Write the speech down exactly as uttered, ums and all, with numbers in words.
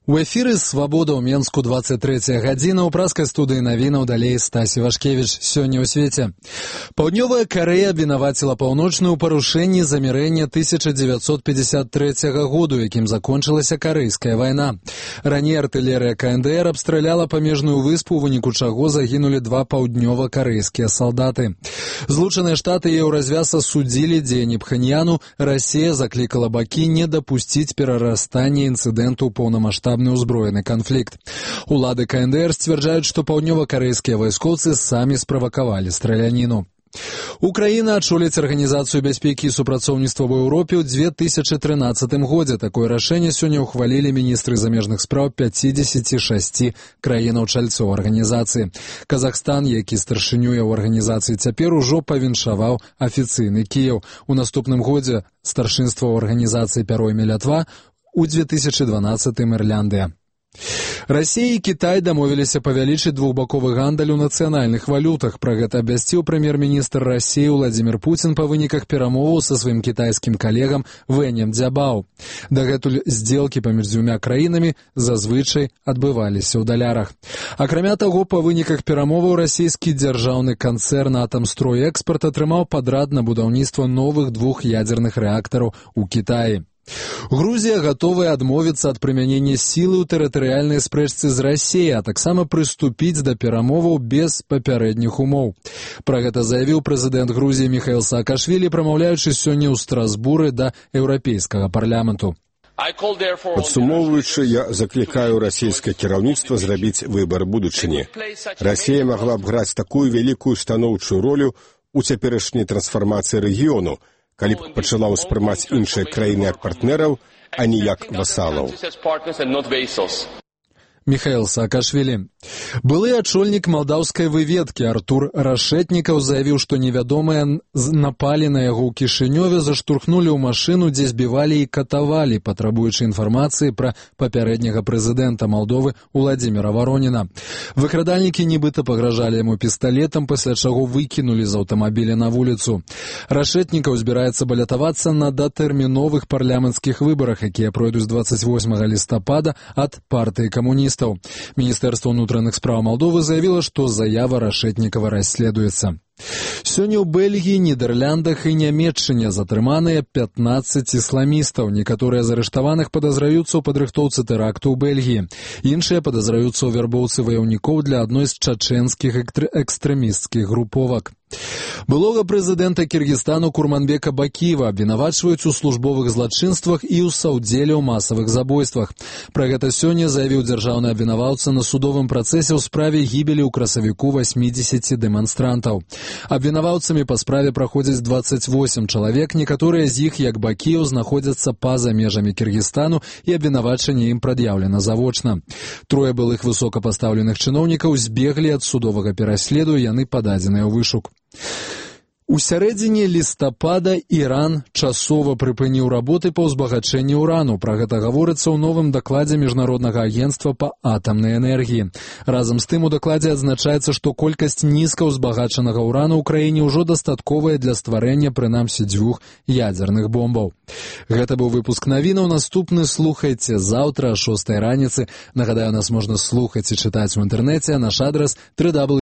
У эфіры «Свабода» ў Менску двадцать третья гадзіна, ў праскай студыі навінаў далей Стасі Вашкевіч. Сёння ў свеце. Паўднёвая Карэя абвінаваціла паўночную ў парушэнні замірэння тысяча дзевяцьсот пятьдесят третьего году, якім закончылася Карэйская вайна. Раней артылерыя ка эн дэ эр абстраляла памежную выспу, у выніку чаго загінулі два паўднёва-карэйскія салдаты. Злучаныя Штаты і Еўразвяз асудзілі дзеянні Пхеньяну. Расія заклікала бакі не дапусціць перарастання інцыдэнту ў паўнамаштабным узброены канфлікт. Улады ка эн дэ эр сцвярджаюць, што паўднёва-карэйскія вайскоўцы самі справакавалі страляніну. Украіна адчоліць Арганізацыю бяспекі і супрацоўніцтва ў Еўропе ў две тысячи тринадцатым годзе. Такое рашэнне сёння ўхвалілі міністры замежных спраў пятидесяти шести краінаў-чальцоў арганізацыі. Казахстан, які старшынюе ў арганізацыі цяпер, ужо павіншаваў афіцыйны Кіеў. У наступным годзе старшынства ў арганізацыі пяройме Лятва, у две тысячи дванадцатым Ірландыя. Расія і Кітай дамовіліся павялічыць двухбаковы гандаль у нацыянальных валютах. Пра гэта абвясціў прэм'ер-міністр Расіі Владзімір Пуцін па выніках перамоваў са сваім кітайскім калегам Вэнем Дзябао. Дагэтуль здзелкі паміж дзвюма краінамі зазвычай адбываліся ў далярах. Акрамя таго, па выніках перамоваў расійскі дзяржаўны канцэрн «Атамстройэкспарт» атрымаў падрад на будаўніцтва новых двух ядзерных рэактараў у Кітаі. Грузія гатовая адмовіцца ад прымянення сілы ў тэрытарыяльнай спрэчцы з Расіяй, а таксама прыступіць да перамоваў без папярэдніх умоў. Пра гэта заявіў прэзідэнт Грузіі Міхаіл Саакашвілі, прамаўляючы сёння ў Страсбуры да еўрапейскага парламенту. Падсумоўваючы, я заклікаю расійскае кіраўніцтва зрабіць выбар будучыні. Расія магла б граць такую вялікую станоўчую ролю у цяперашняй трансфармацыі рэгіёну, калі б пачала ўспрымаць іншыя краіны як партнераў, а не як васалаў. Михаил Саакашвили. Былы ачольнік малдаўскай выведкі Артур Рашэтнікаў заявіў, што невядомыя напалі на яго ў Кішынёве, заштурхнулі ў машыну, дзе збівалі і катавалі, патрабуючы інфармацыі пра папярэдняга прэзідэнта Малдовы Уладзіміра Вароніна. Выкрадальнікі нібыта пагражалі яму пісталетам, пасля чаго выкінулі з аўтамабіля на вуліцу. Рашэтнікаў збіраецца балятавацца на датэрміновых парламенцкіх выбарах, якія пройдуць двадцать восьмага лістапада ад партыі камуністаў. Міністэрства ўнутраных спраў Малдовы заявіла, што заява Рашэтнікава расследуецца. Сёння ў Бельгіі, Нідэрляндах і Нямецчыне затрыманыя пятнадцать ісламістаў. Некаторыя з арыштаваных падазраюцца ў падрыхтоўцы тэракту ў Бельгіі. Іншыя падазраюцца ў вярбоўцы ваяўнікоў для адной з чачэнскіх экстрэмісцкіх груповак. Былога прэзідэнта Кіргізстану Курманбека Бакіева абвінавачваюць у службовых злачынствах і ў саўдзеле ў масавых забойствах. Пра гэта сёння заявіў дзяржаўны абвінаваўца на судовым працэсе ў справе гібелі ў красавіку восьмидесяти дэманстрантаў. Абвінаваўцамі па справе праходзяць двадцать восемь чалавек, некаторыя з іх, як Бакіеў, знаходзяцца па-за межамі Кіргізстану і абвінавачанне ім прад'яўлена завочна. Трое былых высокапастаўленых чыноўнікаў збеглі ад судовага пераследу, яны пададзеныя ў вышук. У сярэдзіне лістапада Іран часова прыпыніў работы па ўзбагачэнні ўрану. Пра гэта гаворыцца ў новым дакладзе Міжнароднага агенцтва па атамнай энергіі. Разам з тым у дакладзе адзначаецца, што колькасць нізка ўзбагачанага ўрану ў краіне ўжо дастатковая для стварэння прынамсі дзвюх ядзерных бомбаў. Гэта быў выпуск навінаў. Наступны слухайце заўтра о шостай раніцы. Нагадаю, нас можна слухаць і чытаць у інтэрнэце. Наш адрас дабл ю дабл ю дабл ю